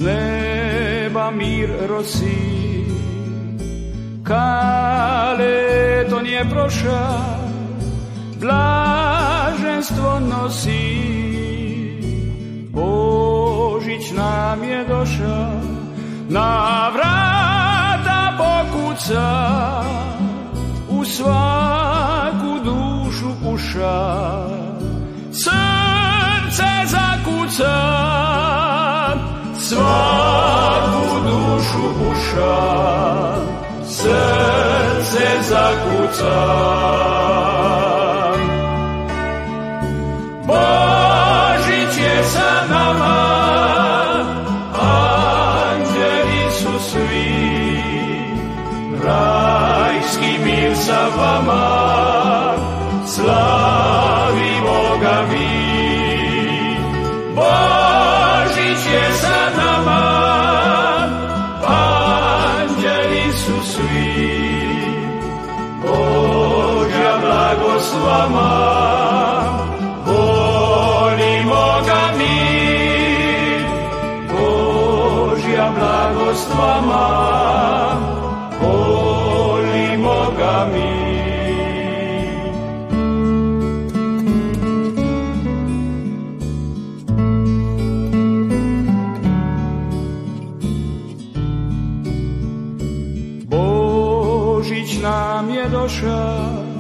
neba mir rosi, kale to nije proša, blaženstvo nosi. Božić nam je doša, na vrata pokuca, u svaku dušu uša, srce zakuca, svaku dušu uša, srce zakuca. Božić je sa nama, anđeli su svi, rajski mir sa vama, slavimo ga mi. Božić je sa nama, anđeli su svi, Božja blagost s vama, volimo ga mi. Božja blagost s vama, volimo ga mi. Božić nam je doša,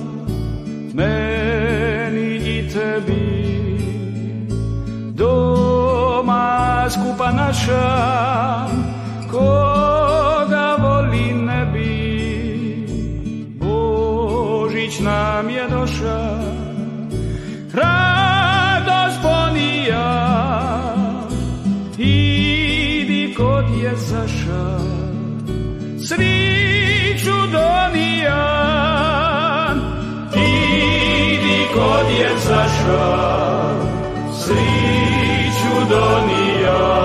meni i tebi, doma skupa naša, koga voli ne bi. Božić nam je doša, radost ponija, idi kod Jezaša, sriću donija, idi kod Jezaša, sriću donija.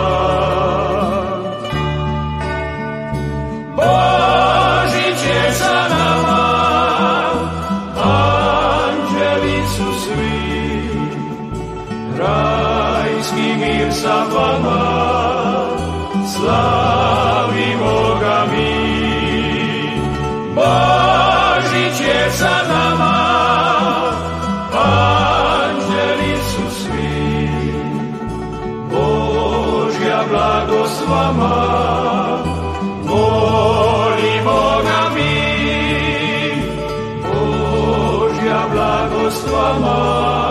Božić je sa nama, anđeli su svi, rajski mir sa vama, slavimo ga mi. Božić je sa nama, anđeli su svi, Božja blagost s vama, volimo ga mi. Božja blagost s vama,